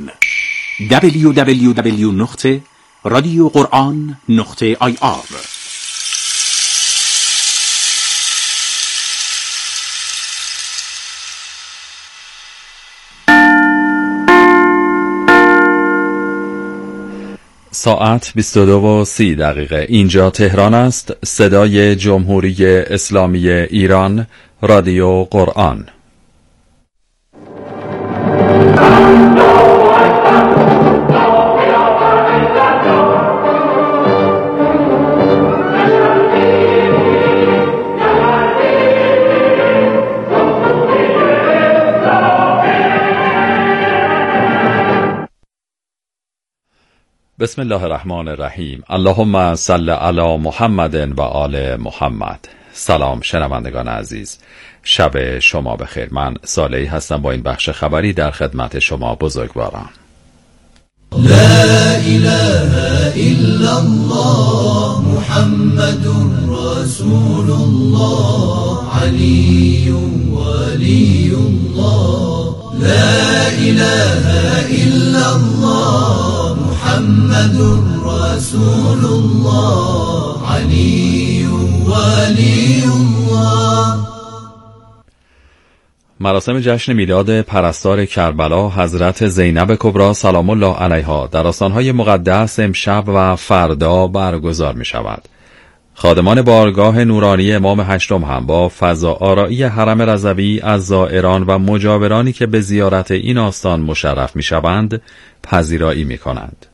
www.radioquran.ir. ساعت 22:30 اینجا تهران است. صدای جمهوری اسلامی ایران، رادیو قرآن. بسم الله الرحمن الرحیم. اللهم صل علی محمد و آل محمد. سلام شنوندگان عزیز، شب شما بخیر. من صالحی هستم با این بخش خبری در خدمت شما بزرگواران. لا اله الا الله محمد رسول الله علی ولی الله. لا اله الا الله محمد رسول الله علی ولی الله. مراسم جشن میلاد پرستار کربلا حضرت زینب کبری سلام الله علیها در آستانهای مقدس امشب و فردا برگزار می شود. خادمان بارگاه نورانی امام هشتم هم با فضا آرایی حرم رضوی از زائران و مجاورانی که به زیارت این آستان مشرف می شوند پذیرایی می کنند.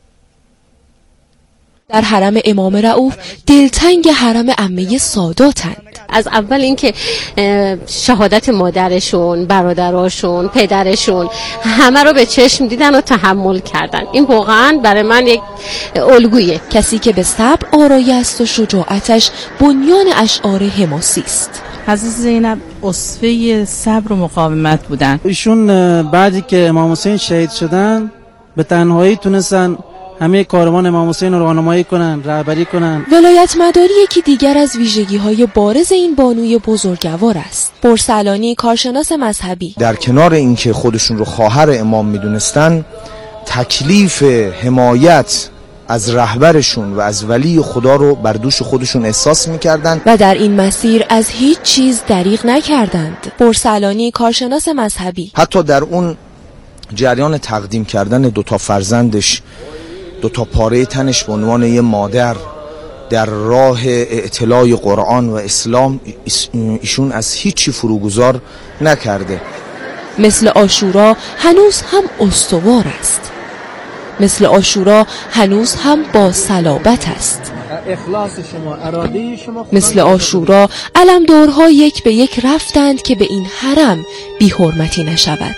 در حرم امام رؤوف دلتنگ حرم عمه ساداتند. از اول اینکه شهادت مادرشون، برادراشون، پدرشون همه رو به چشم دیدن و تحمل کردن، این واقعا برای من یک الگویه. کسی که به صبر آرایه است و شجاعتش بنیان اشعار حماسی است. حضرت زینب اسوه صبر و مقاومت بودن. ایشون بعدی که امام حسین شهید شدن به تنهایی تونستن همه کاروان امام حسین رو راهنمایی کنن، رهبری کنن. ولایت مداری یکی دیگر از ویژگی‌های بارز این بانوی بزرگوار است. بورسلانی کارشناس مذهبی در کنار اینکه خودشون رو خواهر امام میدونستن، تکلیف حمایت از رهبرشون و از ولی خدا رو بر دوش خودشون احساس میکردن و در این مسیر از هیچ چیز دریغ نکردند. بورسلانی کارشناس مذهبی حتی در اون جریان تقدیم کردن دوتا فرزندش، دوتا پاره تنش به عنوان یه مادر در راه اطلاع قرآن و اسلام، ایشون از هیچی فروگذار نکرده. مثل عاشورا هنوز هم استوار است. مثل عاشورا هنوز هم با صلابت است. اخلاص شما، اراده شما. مثل عاشورا علمدارها یک به یک رفتند که به این حرم بی حرمتی نشود.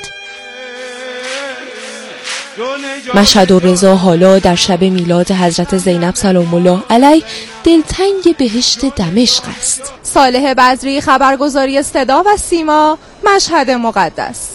مشهد و رضا حالا در شب میلاد حضرت زینب سلام الله علیه دلتنگ بهشت دمشق است. صالح بدری، خبرگزاری صدا و سیما، مشهد مقدس.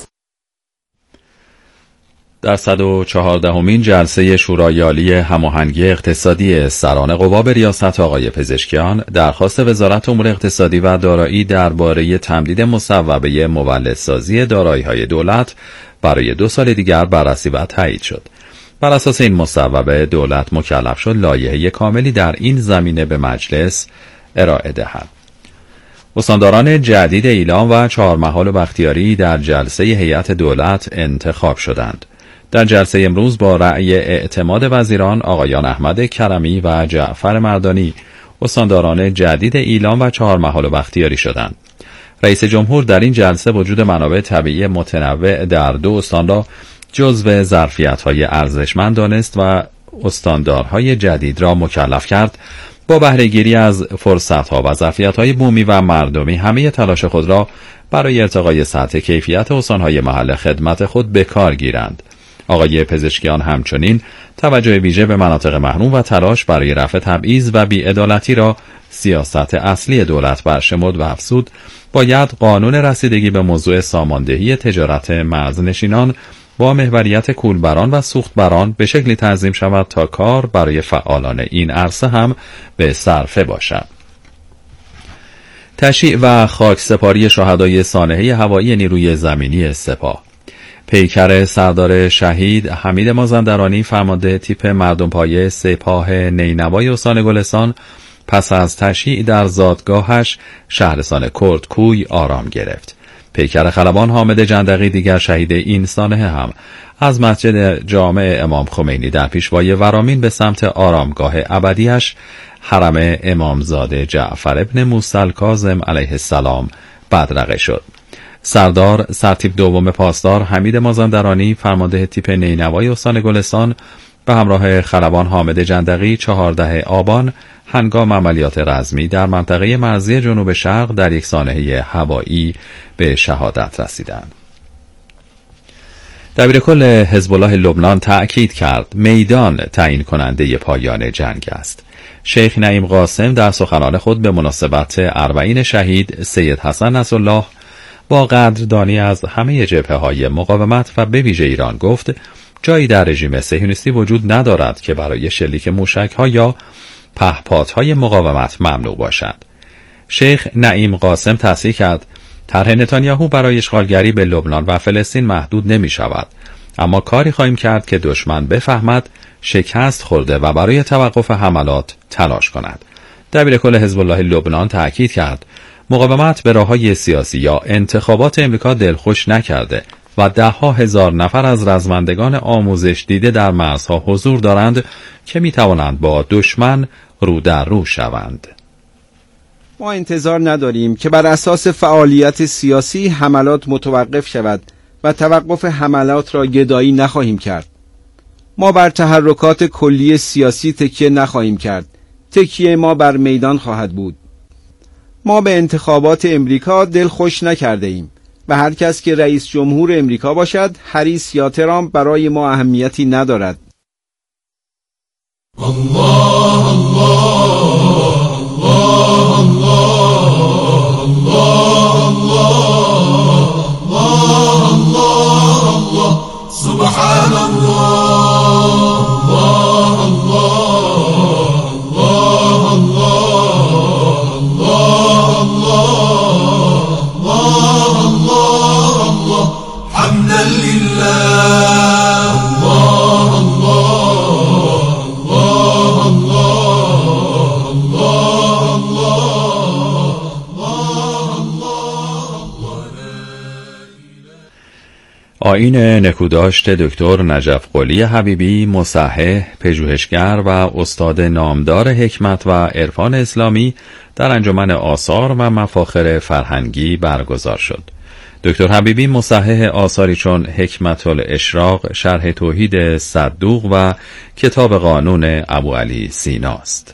در 114مین جلسه شورای عالی هماهنگی اقتصادی سران قوا به ریاست آقای پزشکیان درخواست وزارت امور اقتصادی و دارایی درباره تمدید مصوبه مولدسازی دارایی‌های دولت برای 2 سال دیگر بررسی و تایید شد. بر اساس این مصوبه دولت مکلف شد لایحه کاملی در این زمینه به مجلس ارائه دهد. استانداران جدید ایلام و 4 محال و بختیاری در جلسه هیئت دولت انتخاب شدند. در جلسه امروز با رأی اعتماد وزیران آقایان احمد کرمی و جعفر مردانی استانداران جدید ایلام و 4 محال و بختیاری شدند. رئیس جمهور در این جلسه وجود منابع طبیعی متنوع در 2 استان را جزو ظرفیت‌های ارزشمند دانست و استاندارهای جدید را مکلف کرد با بهره‌گیری از فرصت‌ها و ظرفیت‌های بومی و مردمی همه تلاش خود را برای ارتقای سطح کیفیت استان‌های محل خدمت خود به کار گیرند. آقای پزشکیان همچنین توجه ویژه به مناطق محروم و تلاش برای رفع تبعیض و بی‌عدالتی را سیاست اصلی دولت برشمرد و افزود باید قانون رسیدگی به موضوع ساماندهی تجارت مرزنشینان با محوریت کولبران و سوختبران به شکلی تنظیم شود تا کار برای فعالان این عرصه هم به صرفه باشد. تشییع و خاکسپاری شهدای سانحه هوایی نیروی زمینی سپاه. پیکر سردار شهید حمید مازندرانی فرمانده تیپ مردم پایه سپاه نینوای استان گلستان پس از تشییع در زادگاهش شهرستان کردکوی آرام گرفت. پیکر خلبان حامد جندقی دیگر شهید این سانحه هم از مسجد جامع امام خمینی در پیشوای ورامین به سمت آرامگاه ابدیش حرم امامزاده جعفر ابن موسی الکاظم علیه السلام بدرقه شد. سردار سرتیپ دوم پاسدار حمید مازندرانی فرمانده تیپ نینوای استان گلستان به همراه خلبان حامد جندقی 14 آبان هنگام عملیات رزمی در منطقه مرزی جنوب شرق در یک سانحه هوایی به شهادت رسیدند. دبیرکل حزب الله لبنان تأکید کرد میدان تعیین کننده پایان جنگ است. شیخ نعیم قاسم در سخنان خود به مناسبت اربعین شهید سید حسن نصرالله با قدردانی از همه جبهه‌های مقاومت و به ویژه ایران گفت جایی در رژیم صهیونیستی وجود ندارد که برای شلیک موشک‌ها یا پهپادهای مقاومت ممنوع باشد. شیخ نعیم قاسم تصحیح کرد طرح نتانیاهو برای اشغالگری به لبنان و فلسطین محدود نمی شود، اما کاری خواهیم کرد که دشمن بفهمد شکست خورده و برای توقف حملات تلاش کند. دبیرکل حزب الله لبنان تأکید کرد مقاومت به راه‌های سیاسی یا انتخابات امریکا دلخوش نکرده و 10,000 نفر از رزمندگان آموزش دیده در مرزها حضور دارند که می توانند با دشمن رو در رو شوند. ما انتظار نداریم که بر اساس فعالیت سیاسی حملات متوقف شود و توقف حملات را گدایی نخواهیم کرد. ما بر تحرکات کلی سیاسی تکیه نخواهیم کرد. تکیه ما بر میدان خواهد بود. ما به انتخابات امریکا دل خوش نکرده ایم و هر کس که رئیس جمهور امریکا باشد هریس یا ترامپ برای ما اهمیتی ندارد. الله الله الله الله الله الله الله سبحان الله الله الله الله الله الله الله الله حمدا لله الله الله الله الله الله. آیین نکوداشت دکتر نجف قلی حبیبی مصحح، پژوهشگر و استاد نامدار حکمت و عرفان اسلامی در انجمن آثار و مفاخر فرهنگی برگزار شد. دکتر حبیبی مصحح آثاری چون حکمت الاشراق، شرح توحید صدوق و کتاب قانون ابوعلی سینا است.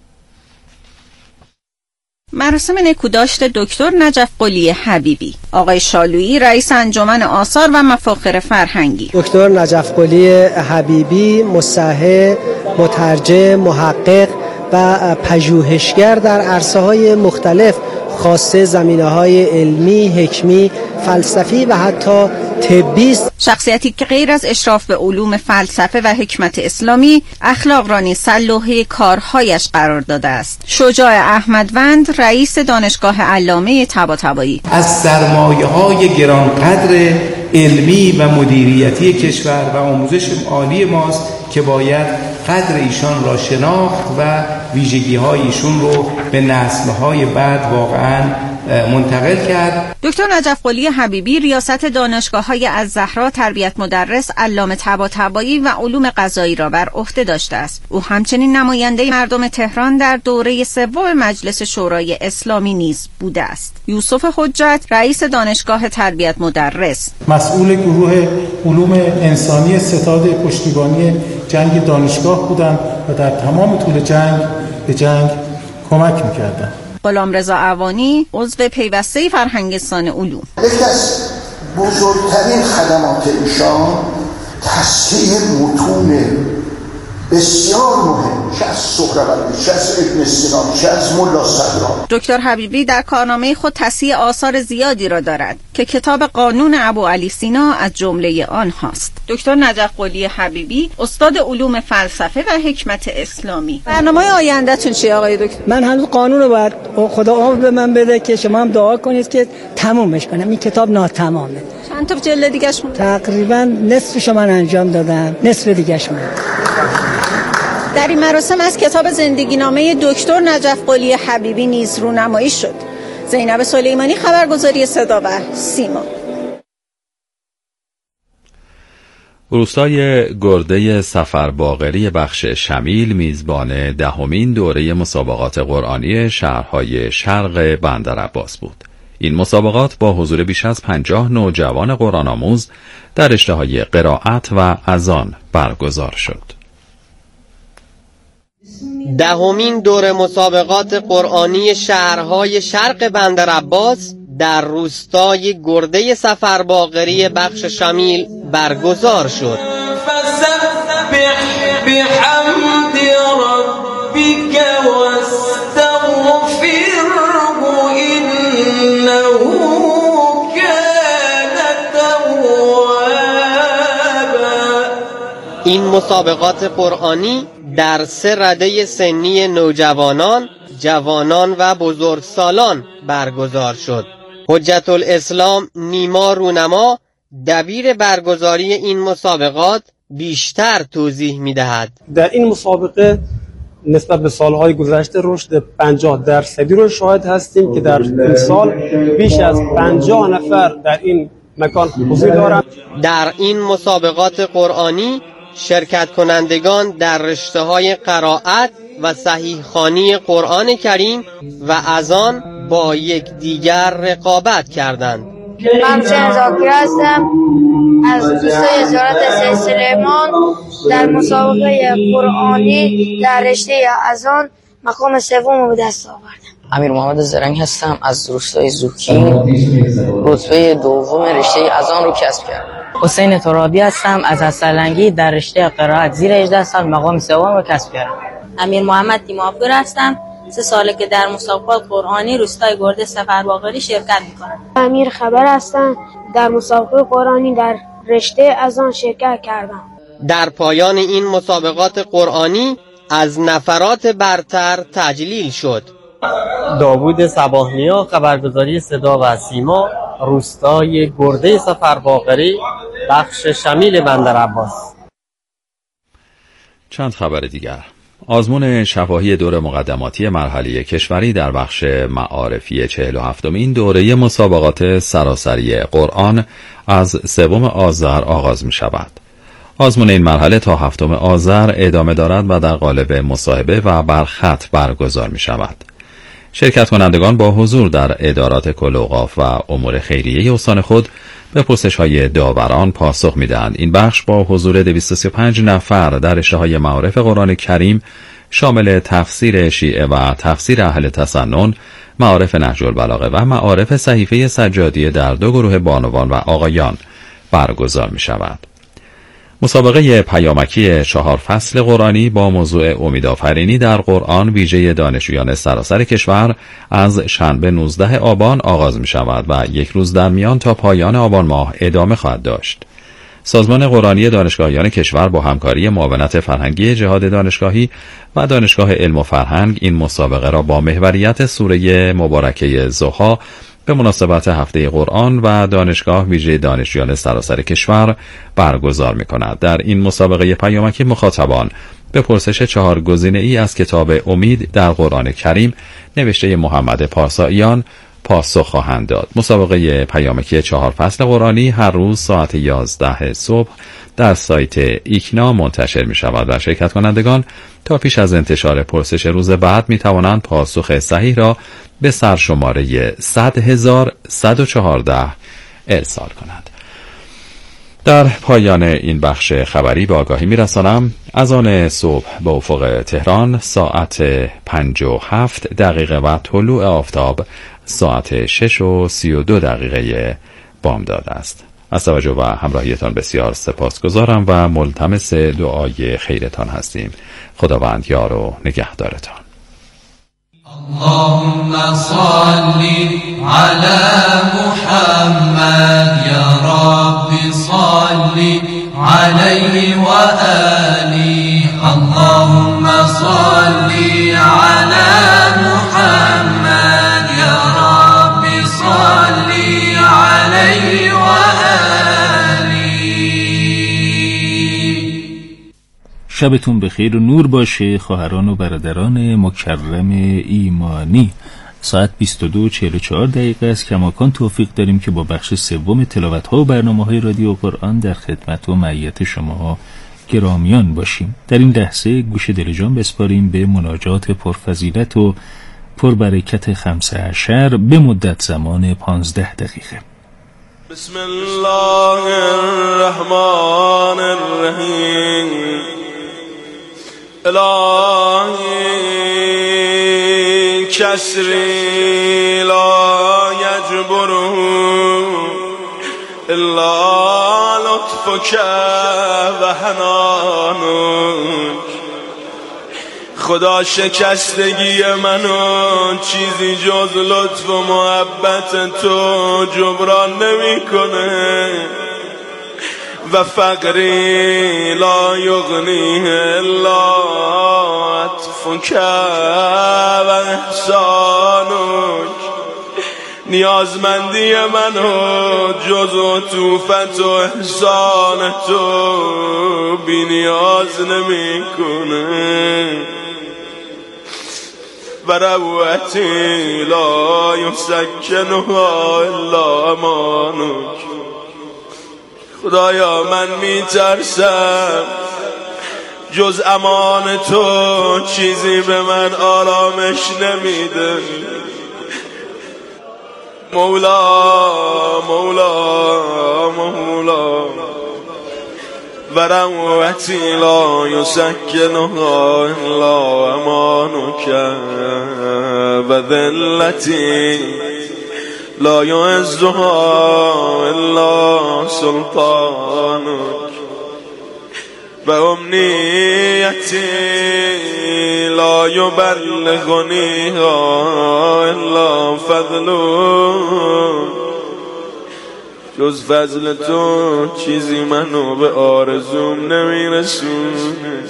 مراسم نکوداشت دکتر نجف قلی حبیبی. آقای شالویی رئیس انجمن آثار و مفاخر فرهنگی. دکتر نجف قلی حبیبی مصحح، مترجم، محقق و پژوهشگر در عرصه‌های مختلف خاصه زمینه‌های علمی، حکمی، فلسفی و حتی طبی است. شخصیتی که غیر از اشراف به علوم فلسفه و حکمت اسلامی، اخلاق را نیز سلوحه کارهایش قرار داده است. شجاع احمدوند رئیس دانشگاه علامه طباطبایی. از سرمایه‌های گرانقدر علمی و مدیریتی کشور و آموزش عالی ماست که باید قدر ایشان را شناخت و ویژگی‌های ایشون رو به نسل‌های بعد واقعاً منتقل کرد. دکتر نجف قلی حبیبی ریاست دانشگاه‌های الزهرا، تربیت مدرس، علامه طباطبایی و علوم غذایی را بر عهده داشته است. او همچنین نماینده مردم تهران در دوره سوم مجلس شورای اسلامی نیز بوده است. یوسف حجت رئیس دانشگاه تربیت مدرس، مسئول گروه علوم انسانی ستاد پشتیبانی جنگ دانشگاه بودند و در تمام طول جنگ به جنگ کمک می‌کردند. غلامرضا عوانی عضو پیوسته فرهنگستان علوم. یکی از بزرگترین خدمات ایشان تصحیح متون بسیار مهم، چه از سهروردی، چه از ابن سینا، چه از ملا صدرا. دکتر حبیبی در کارنامه خود تصحیح آثار زیادی را دارد که کتاب قانون ابوعلی سینا از جمله آنهاست. دکتر نجف قلی حبیبی استاد علوم فلسفه و حکمت اسلامی. برنامه آینده‌تون چیه آقای دکتر؟ من هنوز قانون رو باید خدا عمر به من بده که شما هم دعا کنید که تمومش کنم. این کتاب ناتمامه. چند چند تا جلد دیگه‌ش مونده؟ تقریبا نصفشو من انجام دادم، نصف دیگه‌ش مونده. در این مراسم از کتاب زندگی نامه دکتر نجف قلی حبیبی نیز رونمایی شد. زینب سلیمانی، خبرگزاری صدا و سیما. روستای گرده سفرباغری بخش شمیل میزبان دهمین دوره مسابقات قرآنی شهرهای شرق بندرعباس بود. این مسابقات با حضور بیش از 50 نوجوان قرآن آموز در رشته‌های قرائت و اذان برگزار شد. دهمین دوره مسابقات قرآنی شهرهای شرق بندرعباس در روستای گرده سفرباغری بخش شمیل برگزار شد. فسبح بحمد ربک واستغفره انه کان توابا. این مسابقات قرآنی در 3 رده سنی نوجوانان، جوانان و بزرگسالان برگزار شد. حجت الاسلام نیما رونما، دبیر برگزاری این مسابقات، بیشتر توضیح می‌دهد. در این مسابقه نسبت به سالهای گذشته رشد 50% رو شاهد هستیم که در این سال بیش از 50 نفر در این مکان حضور دارند. در این مسابقات قرآنی شرکت کنندگان در رشته‌های قرائت و صحیح خوانی قرآن کریم و اذان با یکدیگر رقابت کردند. من حسین زاکر هستم از روستای وزارت سلیمان. در مسابقه قرآنی در رشته اذان مقام سوم به دست آوردم. امیر محمد زرنگ هستم از روستای زوکین، رتبه دوم رشته اذان رو کسب کردم. حسین ترابی هستم از حسلنگی در رشته قرائت زیر 18 سال مقام سوم رو کسب کردم. امیر محمد دیماپور هستم، 3 ساله که در مسابقات قرآنی روستای گرده سفرباغری شرکت میکنم. امیر خبر هستم، در مسابقه قرآنی در رشته اذان شرکت کردم. در پایان این مسابقات قرآنی از نفرات برتر تجلیل شد. داوود صباحنیا، خبرگزاری صدا و سیما، روستای گرده سفرباغری بخش شمیل بندرعباس. چند خبر دیگر. آزمون شفاهی دور مقدماتی مرحله کشوری در بخش معارفی 47مین دوره مسابقات سراسری قرآن از 3 آذر آغاز می شود. آزمون این مرحله تا 7 آذر ادامه دارد و در قالب مصاحبه و برخط برگزار می شود. شرکت کنندگان با حضور در ادارات کل اوقاف و امور خیریه استان خود به پرسش‌های داوران پاسخ می‌دهند. این بخش با حضور 235 نفر در رشته‌های معارف قرآن کریم شامل تفسیر شیعه و تفسیر اهل تسنن، معارف نهج البلاغه و معارف صحیفه سجادیه در 2 گروه بانوان و آقایان برگزار می‌شود. مسابقه پیامکی 4 فصل قرآنی با موضوع امیدآفرینی در قرآن ویژه دانشجویان سراسر کشور از شنبه 19 آبان آغاز می شود و 1 روز در میان تا پایان آبان ماه ادامه خواهد داشت. سازمان قرآنی دانشگاهیان کشور با همکاری معاونت فرهنگی جهاد دانشگاهی و دانشگاه علم و فرهنگ این مسابقه را با محوریت سوره مبارکه ضحی به مناسبت هفته قرآن و دانشگاه ویژه دانشجویان سراسر کشور برگزار می‌کند. در این مسابقه پیامکی مخاطبان به پرسش 4 گزینه‌ای از کتاب امید در قرآن کریم نوشته محمد پارساییان پاسخ خواهند داد. مسابقه پیامکی 4 فصل قرآنی هر روز ساعت 11 صبح در سایت ایکنا منتشر می شود و شرکت کنندگان تا پیش از انتشار پرسش روز بعد می توانند پاسخ صحیح را به سرشماره 100,114 ارسال کنند. در پایان این بخش خبری به آگاهی می رسانم از آن صبح به افق تهران ساعت 5:07 و طلوع آفتاب ساعت 6:32 بامداد است. از توجه و همراهیتان بسیار سپاسگزارم و ملتمس دعای خیرتان هستیم. خداوند یار و نگهدارتان. اللهم صل على محمد يا رب صل عليه وآله. اللهم صل على محمد يا رب صل عليه وآله. شبتون بخیر و نور باشه خواهران و برادران مکرم ایمانی. ساعت 22:44 است. کماکان توفیق داریم که با بخش سوم تلاوت‌ها و برنامه‌های رادیو قرآن در خدمت و معیت شما گرامیان باشیم. در این لحظه گوش دل جان بسپاریم به مناجات پرفضیلت و پربرکت 15 به مدت زمان 15 دقیقه. بسم الله الرحمن الرحیم. الهی کسری لا یجبره الا لطفک و حنانک. خدا شکستگی منو چیزی جز لطف و محبت تو جبران نمیکنه و فقری لا یغنیه الا عطفک و احسانک. نیازمندی منو جز عطوفت و احسان تو بی نیاز نمیکنه و روحتی لا یسکنها الا امانک. خدایا من میترسم جز امان تو چیزی به من آرامش نمیده. مولا مولا مولا و روحتی لا یسکنها الا امانک و ذلتی لا یعزها الا سلطانک و امنیتی لا یبلغنیها الا فضلک. جز فضل تو چیزی منو به آرزوم نمیرسونه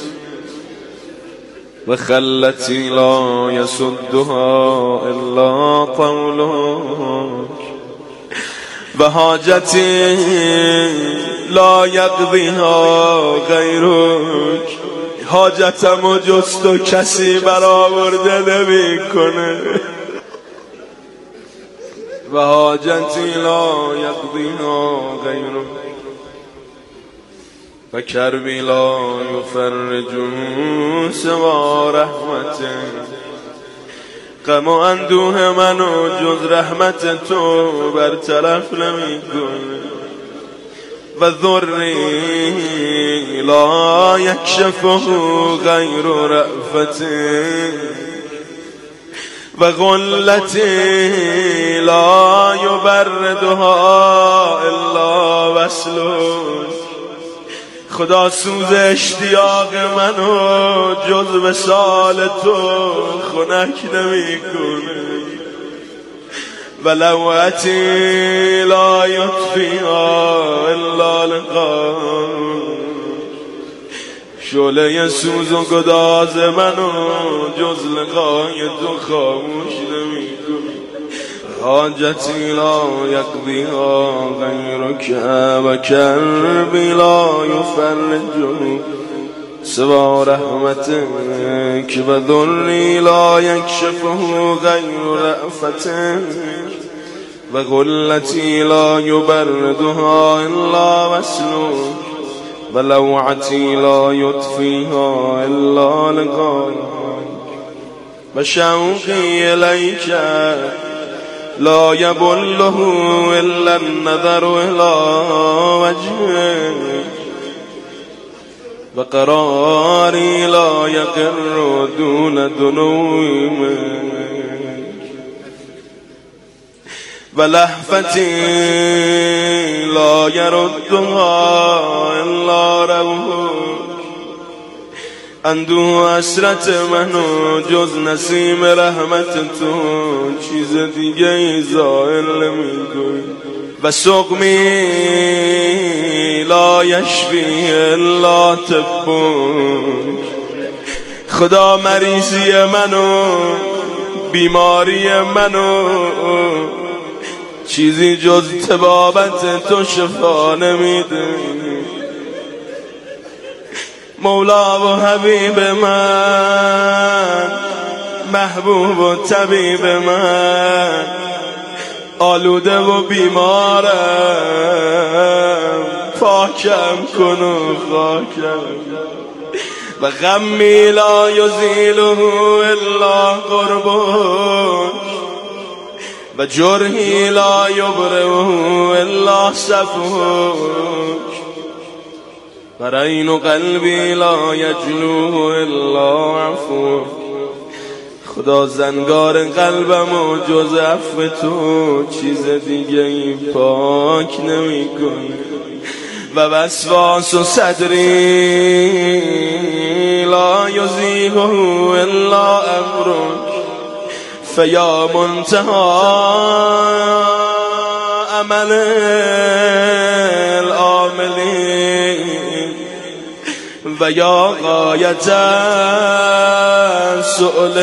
و خلتی لا یسدها الا قولک و حاجتی لا یقضیها غیرک. حاجتمو جز تو کسی برآورده نمیکنه و حاجتی لا یقضیها غیرک و کربی لا یفرجه سوا رحمته. غم و اندوه منو جز رحمت تو برطرف نمیکنه و ضری لا یکشفه غیر رأفته و غلتی لا یبردها الا وصلک. خدا سوز اشتیاق منو جز وصال تو خنک نمیکنه و لوعتی لا یطفیها الا لقاک. شعله سوز و گداز منو جز لقای تو خاموش نمیکنه. حاجتی لا یقضیها غیرک و کربی لا یفرجه سوا رحمتک و ضری لا یکشفه غیر رأفتک و غلتی لا یبردها الا وصلک و لوعتی لا یطفیها الا لقاک و شوقی الیک لا یبله الا النظر الی وجهک و قراری لا یقر دون دنومک و لهفتی لا یردها الا روحک. اندوه حسرت منو جز نسیم رحمت تو چیز دیگه ظاهر نمی‌کنی و سقمی لا یشفی الا طبک. خدا مریضی منو بیماری منو چیزی جز طبابت تو شفا نمیده. مولا و حبیب من، محبوب و طبیب من، آلوده و بیمارم، پاکم کن و خاکم و غمی لا یزیله الا قربک و جرحی لا یبرئه الا صفوک و رین قلبی لا یجلوه الا عفوک. خدا زنگار قلبم و جز عفو تو چیز دیگه ای پاک نمی کنه و وسواس و صدری لا یزیله الا امرک فیا منتهى عمل العاملین و یا غایت سؤل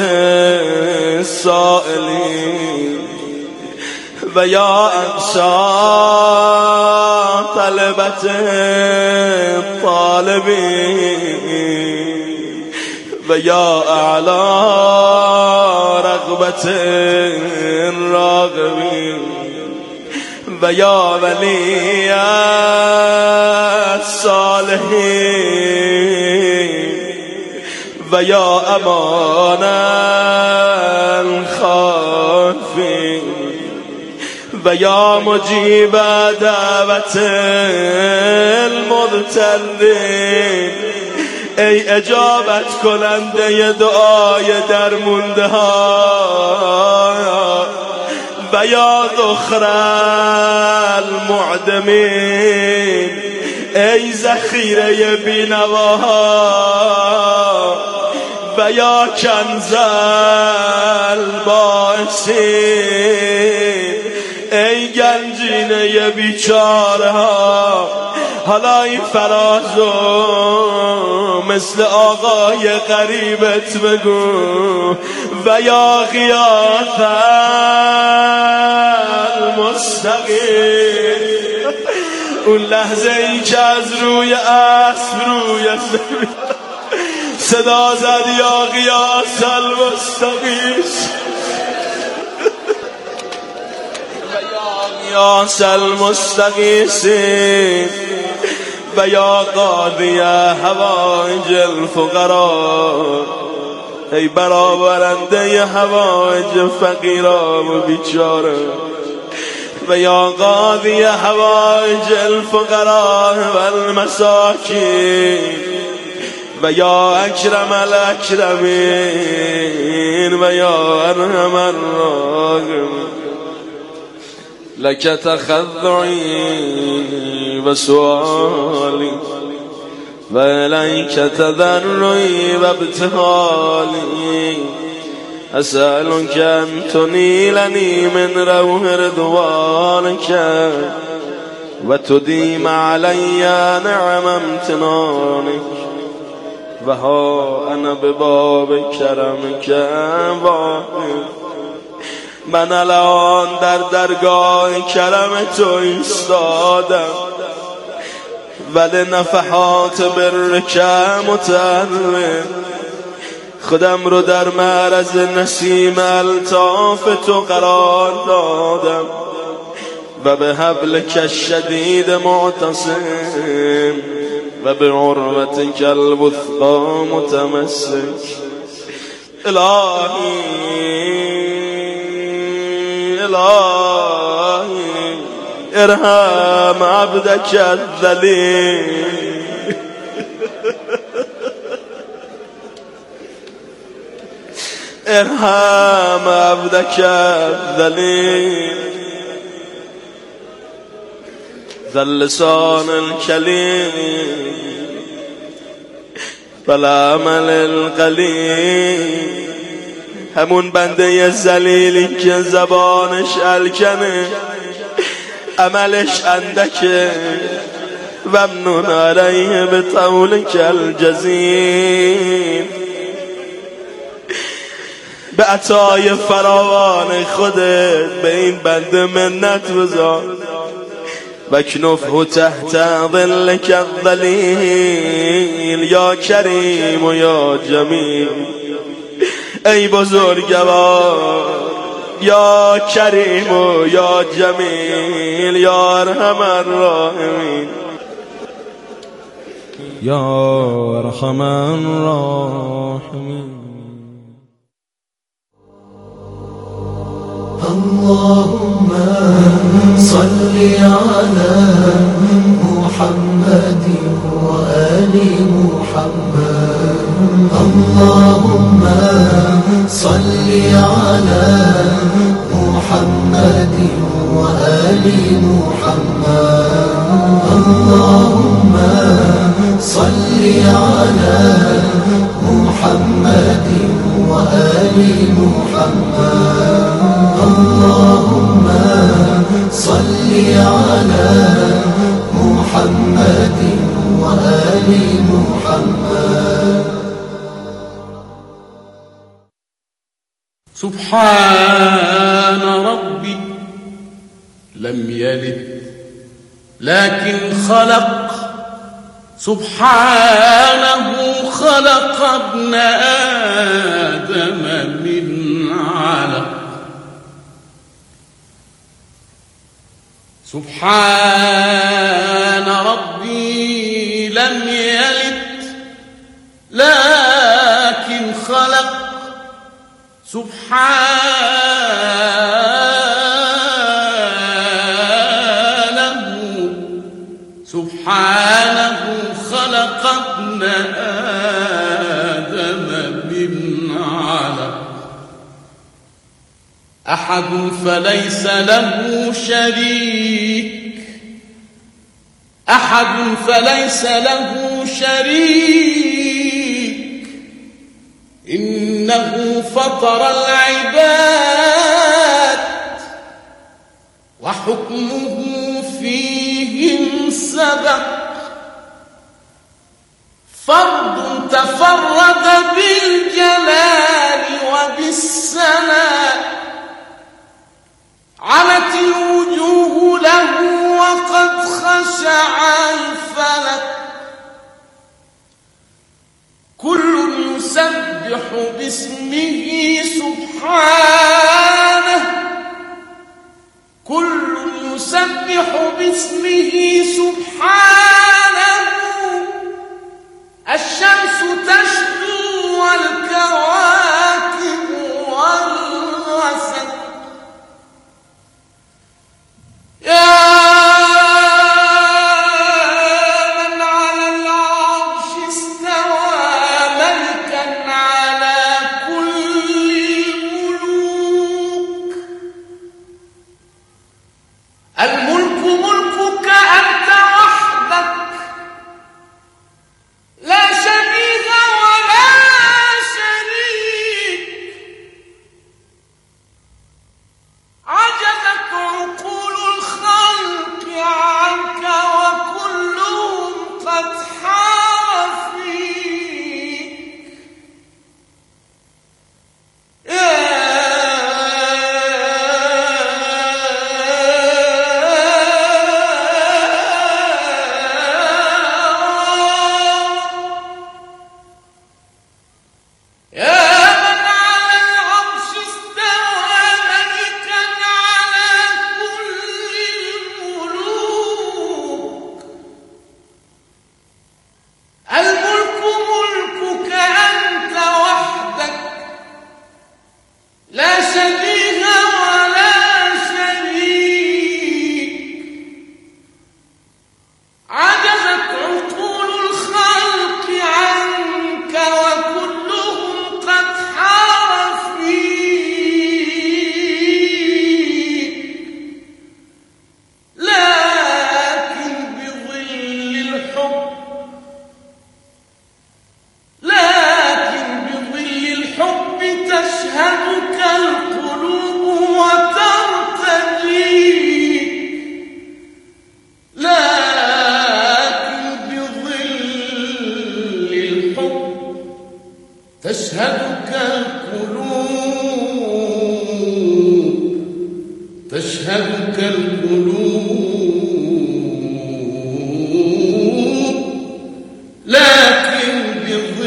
السائلین و یا اقصا طلبت الطالبین و یا اعلی رغبت الراغبین و یا ولی الصالحین و یا امان الخائفین و یا مجیب دعوت المضطرین. ای اجابت کننده دعای درمونده ها و یا ذخر المعدمین. ای ذخیره بینواها و یا کنز البائسین. ای گنجینه بیچاره ها حالا این فرازو مثل آقای قریبت بگو و یا غیاث المستقیم. اون لحظه ای که از روی اسب روی صدا زد یا غیاث المستقیم یا المستغیثین و یا قاضی حوائج الفقراء. ای برآورنده حوائج فقیران و بیچاره و یا قاضی حوائج الفقراء و المساکین و یا اکرم الاکرمین و یا ارحم الراحمین. لك تخضعي وسؤالي وإليك تضرعي وابتهالي. أسألك أن تنيلني من روح رضوانك وتديم علي نعم امتنانك. وها أنا بباب کرمك واقف. من الان در درگاه کرم تو ایستادم ولی نفحات برک متعرض. خودم رو در معرض نسیم الطاف تو قرار دادم و به حبلک الشدید معتصم و به عروتک الوثقی متمسک. الهی ارحم عبدك الذلیل. ارحم عبدك الذلیل. ذا اللسان الكلیم فالعمل القلیل. همون بنده ذلیلی که زبانش الکنه عملش اندکه. ومنون علیه به طولک الجزیل. به عطای فراوان خودت به این بنده منت بذار واكنفه تحت ظلك الظلیل یا کریم و یا جمیل. ای بزرگوار یا کریم و یا جمیل یا ارحم الراحمین یا ارحم الراحمین. اللهم صل على محمد وآل محمد. اللهم صل على محمد وآل محمد. اللهم صل على محمد وآل محمد. اللهم صل على محمد وآل محمد. سبحان ربي لم يلد لكن خلق، سبحانه خلق ابن آدم من علق. سبحان ربي لم يلد لكن خلق، سبحانه خلق ابن آدم من علق. أحد فليس له شريك، أحد فليس له شريك، إنه فطر العباد وحكمه فيهم سبق. فرد تفرد بالجلال وبالسناء، عنت الوجوه له وقد خشع الفلك. كل يسبح باسمه سبحانه، كل يسبح باسمه سبحانه. الشمس تشدو والكواكب والغسق. يا من على العرش استوى ملكا على كل الملوك. الملك ملكك أنت وحدك، لا شبيه ولا شريك. عجزت عقول الخلق عنك وكلهم قد حار فيك. تشهدك القلوب، تشهدك القلوب